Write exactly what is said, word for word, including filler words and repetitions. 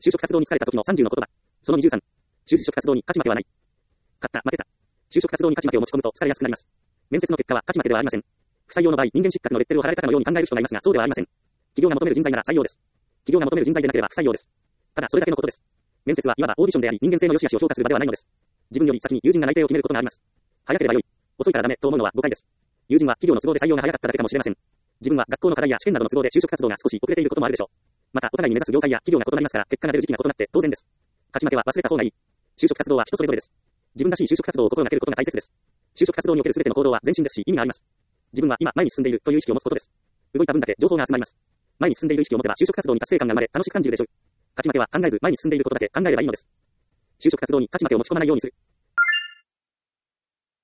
就職活動に疲れた時のさんじゅうの言葉。そのにじゅうさん。就職活動に勝ち負けはない。勝った、負けた。就職活動に勝ち負けを持ち込むと疲れやすくなります。面接の結果は勝ち負けではありません。不採用の場合、人間失格のレッテルを貼られたかのように考える人がいますが、そうではありません。企業が求める人材なら採用です。企業が求める人材でなければ不採用です。ただ、それだけのことです。面接はいわばオーディションであり、人間性の良し悪しを評価する場ではないのです。自分より先に友人が内定を決めることがあります。早ければ良い。遅いからダメと思うのは誤解です。友人は企業の都合で採用が早かっただけかもしれません。自分は学校の課題や試験などの都合で就職活動が少し遅れていることもあるでしょう。また、お互いに目指す業界や企業が異なりますから、結果が出る時期が異なって当然です。勝ち負けは忘れた方がいい。就職活動は人それぞれです。自分らしい就職活動を心がけることが大切です。就職活動における全ての行動は前進ですし、意味があります。自分は今前に進んでいるという意識を持つことです。動いた分だけ情報が集まります。前に進んでいる意識を持てば就職活動に達成感が生まれ、楽しく感じるでしょう。勝ち負けは考えず前に進んでいることだけ考えればいいのです。就職活動に勝ち負けを持ち込まないようにする。